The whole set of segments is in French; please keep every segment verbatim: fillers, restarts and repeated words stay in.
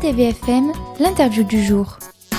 T V F M, l'interview du jour.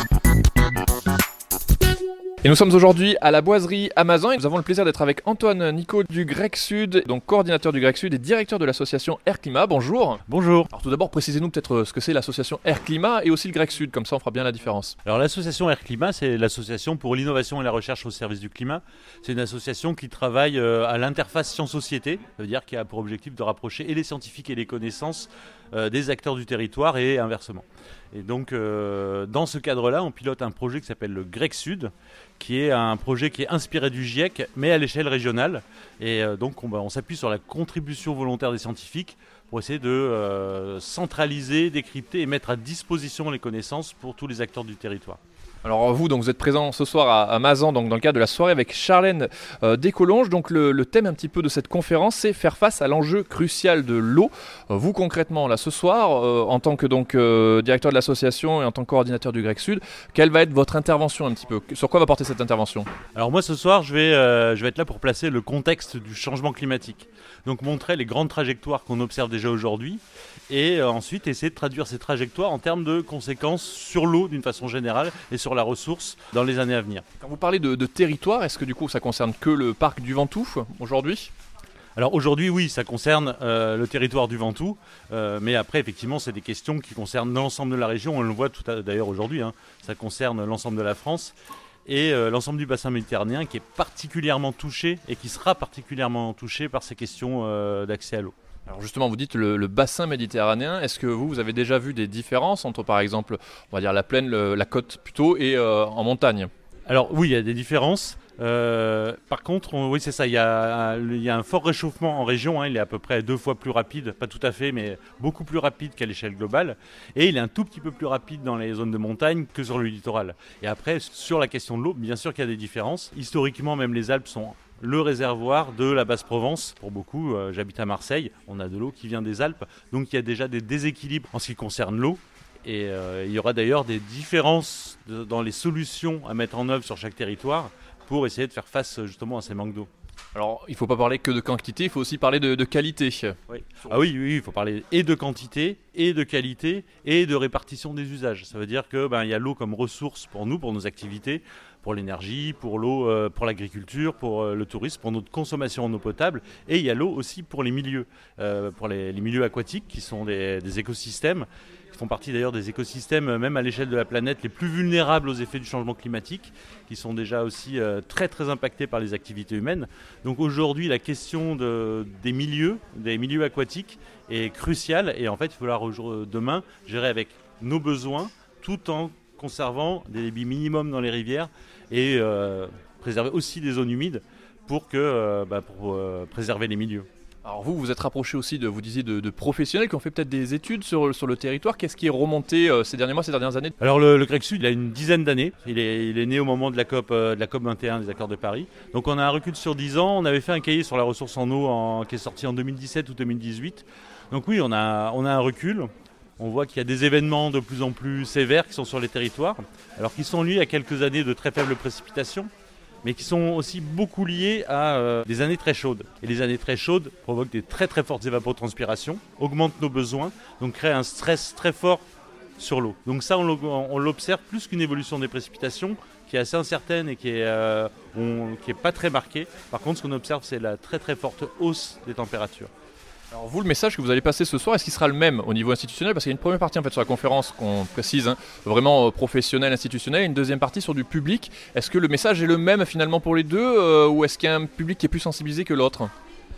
Et nous sommes aujourd'hui à la boiserie Amazon et nous avons le plaisir d'être avec Antoine Nicot du Grec Sud, donc coordinateur du Grec Sud et directeur de l'association Air Climat. Bonjour. Bonjour. Alors tout d'abord, précisez-nous peut-être ce que c'est l'association Air Climat et aussi le Grec Sud, comme ça on fera bien la différence. Alors l'association Air Climat, c'est l'association pour l'innovation et la recherche au service du climat. C'est une association qui travaille à l'interface science-société, ça veut dire qui a pour objectif de rapprocher et les scientifiques et les connaissances euh, des acteurs du territoire et inversement. Et donc euh, dans ce cadre-là, on pilote un projet qui s'appelle le Grec Sud, qui est un projet qui est inspiré du GIEC, mais à l'échelle régionale. Et euh, donc on, bah, on s'appuie sur la contribution volontaire des scientifiques pour essayer de euh, centraliser, décrypter et mettre à disposition les connaissances pour tous les acteurs du territoire. Alors vous, donc vous êtes présent ce soir à, à Mazan, donc dans le cadre de la soirée avec Charlène euh, Descolonges. Donc le, le thème un petit peu de cette conférence, c'est faire face à l'enjeu crucial de l'eau. Euh, vous concrètement, là ce soir, euh, en tant que donc euh, directeur de l'association et en tant que coordinateur du Grec Sud, quelle va être votre intervention un petit peu ? Sur quoi va porter cette intervention ? Alors moi ce soir, je vais, euh, je vais être là pour placer le contexte du changement climatique. Donc montrer les grandes trajectoires qu'on observe déjà aujourd'hui et euh, ensuite essayer de traduire ces trajectoires en termes de conséquences sur l'eau d'une façon générale et sur la ressource dans les années à venir. Quand vous parlez de, de territoire, est-ce que du coup ça concerne que le parc du Ventoux aujourd'hui ? Alors aujourd'hui oui, ça concerne euh, le territoire du Ventoux, euh, mais après effectivement c'est des questions qui concernent l'ensemble de la région, on le voit tout à, d'ailleurs aujourd'hui, hein, ça concerne l'ensemble de la France et euh, l'ensemble du bassin méditerranéen qui est particulièrement touché et qui sera particulièrement touché par ces questions euh, d'accès à l'eau. Alors justement, vous dites le, le bassin méditerranéen, est-ce que vous, vous avez déjà vu des différences entre par exemple, on va dire la plaine, le, la côte plutôt, et euh, en montagne ? Alors oui, il y a des différences. Euh, par contre, on, oui c'est ça, il y, a, il y a un fort réchauffement en région, hein, il est à peu près deux fois plus rapide, pas tout à fait, mais beaucoup plus rapide qu'à l'échelle globale. Et il est un tout petit peu plus rapide dans les zones de montagne que sur le littoral. Et après, sur la question de l'eau, bien sûr qu'il y a des différences. Historiquement, même les Alpes sont le réservoir de la Basse-Provence. Pour beaucoup, euh, j'habite à Marseille, on a de l'eau qui vient des Alpes, donc il y a déjà des déséquilibres en ce qui concerne l'eau. Et euh, il y aura d'ailleurs des différences de, dans les solutions à mettre en œuvre sur chaque territoire pour essayer de faire face justement à ces manques d'eau. Alors, il ne faut pas parler que de quantité, il faut aussi parler de, de qualité. Oui. Ah oui, oui, il faut parler et de quantité, et de qualité, et de répartition des usages. Ça veut dire que ben, y a l'eau comme ressource pour nous, pour nos activités, pour l'énergie, pour l'eau, euh, pour l'agriculture, pour euh, le tourisme, pour notre consommation en eau potable. Et il y a l'eau aussi pour les milieux, euh, pour les, les milieux aquatiques qui sont des, des écosystèmes, qui font partie d'ailleurs des écosystèmes, même à l'échelle de la planète, les plus vulnérables aux effets du changement climatique, qui sont déjà aussi euh, très très impactés par les activités humaines. Donc aujourd'hui, la question de, des milieux, des milieux aquatiques est cruciale et en fait, il va falloir demain gérer avec nos besoins tout en conservant des débits minimums dans les rivières et euh, préserver aussi des zones humides pour, que, euh, bah, pour euh, préserver les milieux. Alors vous, vous êtes rapproché aussi de, vous disiez, de, de professionnels qui ont fait peut-être des études sur, sur le territoire. Qu'est-ce qui est remonté euh, ces derniers mois, ces dernières années ? Alors le, le Grec Sud, il a une dizaine d'années. Il est, il est né au moment de la COP, euh, de la COP vingt et un des accords de Paris. Donc on a un recul sur dix ans. On avait fait un cahier sur la ressource en eau en, qui est sorti en deux mille dix-sept ou deux mille dix-huit. Donc oui, on a, on a un recul. On voit qu'il y a des événements de plus en plus sévères qui sont sur les territoires, alors qu'ils sont liés à quelques années de très faibles précipitations, mais qui sont aussi beaucoup liés à euh, des années très chaudes. Et les années très chaudes provoquent des très très fortes évapotranspirations, augmentent nos besoins, donc créent un stress très fort sur l'eau. Donc ça, on l'observe plus qu'une évolution des précipitations, qui est assez incertaine et qui est, euh, on, qui est pas très marquée. Par contre, ce qu'on observe, c'est la très très forte hausse des températures. Alors vous, le message que vous allez passer ce soir, est-ce qu'il sera le même au niveau institutionnel ? Parce qu'il y a une première partie en fait sur la conférence qu'on précise, hein, vraiment euh, professionnelle, institutionnelle, et une deuxième partie sur du public. Est-ce que le message est le même finalement pour les deux euh, ou est-ce qu'il y a un public qui est plus sensibilisé que l'autre ?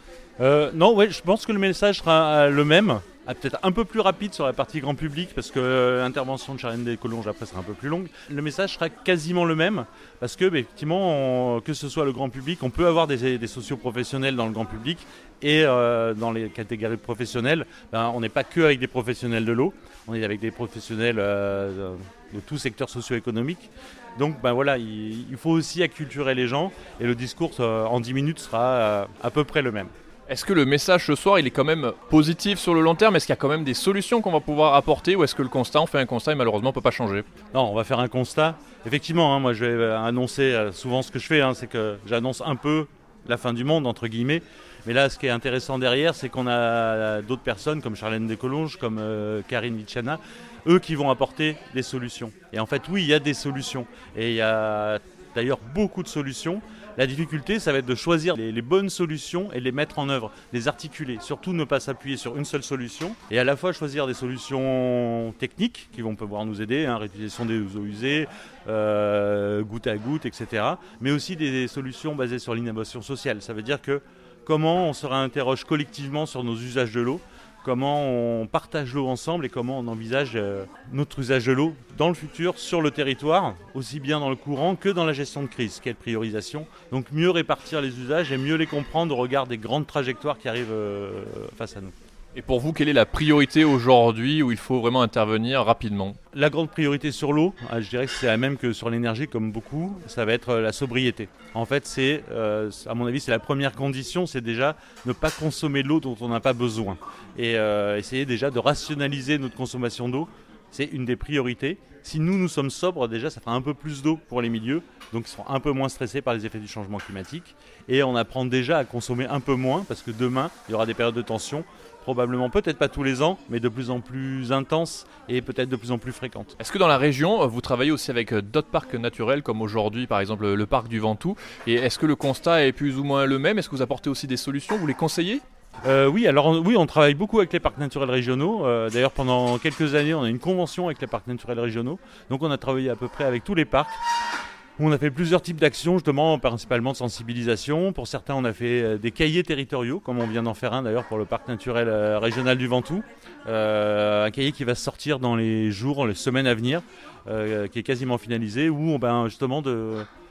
euh, Non, ouais, je pense que le message sera euh, le même. Ah, peut-être un peu plus rapide sur la partie grand public parce que euh, l'intervention de Charlène Descolonges après sera un peu plus longue. Le message sera quasiment le même parce que bah, effectivement, on, que ce soit le grand public, on peut avoir des, des socioprofessionnels dans le grand public et euh, dans les catégories professionnelles, ben, on n'est pas que avec des professionnels de l'eau, on est avec des professionnels euh, de, de tout secteur socio-économique. Donc ben, voilà, il, il faut aussi acculturer les gens et le discours euh, en dix minutes sera euh, à peu près le même. Est-ce que le message ce soir, il est quand même positif sur le long terme ? Est-ce qu'il y a quand même des solutions qu'on va pouvoir apporter ou est-ce que le constat, on fait un constat et malheureusement on ne peut pas changer ? Non, on va faire un constat. Effectivement, hein, moi je vais annoncer, euh, souvent ce que je fais, hein, c'est que j'annonce un peu la fin du monde, entre guillemets. Mais là, ce qui est intéressant derrière, c'est qu'on a d'autres personnes comme Charlène Descolonges, comme euh, Karine Lichana, eux qui vont apporter des solutions. Et en fait, oui, il y a des solutions. Et il y a d'ailleurs beaucoup de solutions. La difficulté, ça va être de choisir les, les bonnes solutions et de les mettre en œuvre, les articuler. Surtout ne pas s'appuyer sur une seule solution et à la fois choisir des solutions techniques qui vont pouvoir nous aider, hein, réutilisation des eaux usées, euh, goutte à goutte, et cetera. Mais aussi des, des solutions basées sur l'innovation sociale. Ça veut dire que comment on se réinterroge collectivement sur nos usages de l'eau, comment on partage l'eau ensemble et comment on envisage euh, notre usage de l'eau dans le futur, sur le territoire, aussi bien dans le courant que dans la gestion de crise. Quelle priorisation? Donc mieux répartir les usages et mieux les comprendre au regard des grandes trajectoires qui arrivent euh, face à nous. Et pour vous, quelle est la priorité aujourd'hui où il faut vraiment intervenir rapidement? La grande priorité sur l'eau, je dirais que c'est la même que sur l'énergie, comme beaucoup, ça va être la sobriété. En fait, c'est, euh, à mon avis, c'est la première condition, c'est déjà ne pas consommer de l'eau dont on n'a pas besoin. Et euh, essayer déjà de rationaliser notre consommation d'eau, c'est une des priorités. Si nous, nous sommes sobres, déjà, ça fera un peu plus d'eau pour les milieux, donc ils seront un peu moins stressés par les effets du changement climatique. Et on apprend déjà à consommer un peu moins, parce que demain, il y aura des périodes de tension, probablement peut-être pas tous les ans, mais de plus en plus intenses et peut-être de plus en plus fréquentes. Est-ce que dans la région, vous travaillez aussi avec d'autres parcs naturels, comme aujourd'hui par exemple le parc du Ventoux? Et est-ce que le constat est plus ou moins le même? Est-ce que vous apportez aussi des solutions? Vous les conseillez? Euh, oui, alors on, oui, on travaille beaucoup avec les parcs naturels régionaux. Euh, d'ailleurs, pendant quelques années, on a une convention avec les parcs naturels régionaux. Donc on a travaillé à peu près avec tous les parcs. On a fait plusieurs types d'actions, justement, principalement de sensibilisation. Pour certains, on a fait des cahiers territoriaux, comme on vient d'en faire un d'ailleurs pour le parc naturel régional du Ventoux. Euh, un cahier qui va sortir dans les jours, les semaines à venir, euh, qui est quasiment finalisé, où on, ben, justement de,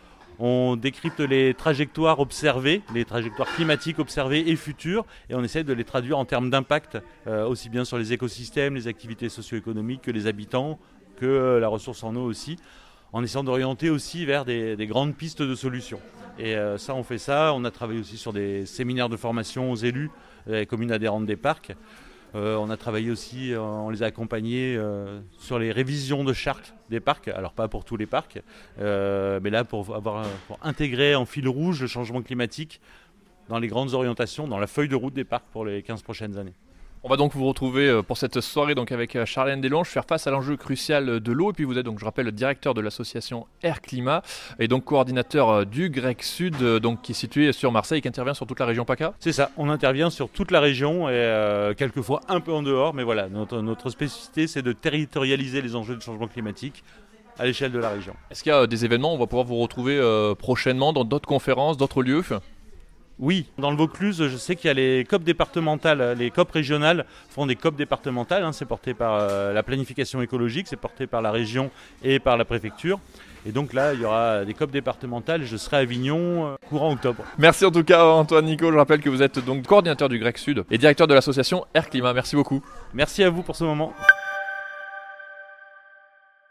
on décrypte les trajectoires observées, les trajectoires climatiques observées et futures, et on essaie de les traduire en termes d'impact, euh, aussi bien sur les écosystèmes, les activités socio-économiques que les habitants, que euh, la ressource en eau aussi, en essayant d'orienter aussi vers des, des grandes pistes de solutions. Et euh, ça, on fait ça. On a travaillé aussi sur des séminaires de formation aux élus, les communes adhérentes des parcs. Euh, on a travaillé aussi, euh, on les a accompagnés euh, sur les révisions de chartes des parcs. Alors pas pour tous les parcs, euh, mais là pour, avoir, pour intégrer en fil rouge le changement climatique dans les grandes orientations, dans la feuille de route des parcs pour les quinze prochaines années. On va donc vous retrouver pour cette soirée donc avec Charlène Descolonges, faire face à l'enjeu crucial de l'eau. Et puis vous êtes donc, je rappelle, le directeur de l'association Air Climat et donc coordinateur du GREC Sud, donc qui est situé sur Marseille et qui intervient sur toute la région PACA. C'est ça, on intervient sur toute la région et euh, quelquefois un peu en dehors, mais voilà, notre, notre spécificité c'est de territorialiser les enjeux du changement climatique à l'échelle de la région. Est-ce qu'il y a des événements où on va pouvoir vous retrouver euh, prochainement dans d'autres conférences, d'autres lieux? Oui, dans le Vaucluse, je sais qu'il y a les C O P départementales, les C O P régionales font des C O P départementales, hein, c'est porté par euh, la planification écologique, c'est porté par la région et par la préfecture. Et donc là, il y aura des C O P départementales et je serai à Avignon euh, courant octobre. Merci en tout cas Antoine Nico, je rappelle que vous êtes donc coordinateur du GREC Sud et directeur de l'association Air Climat. Merci beaucoup. Merci à vous pour ce moment.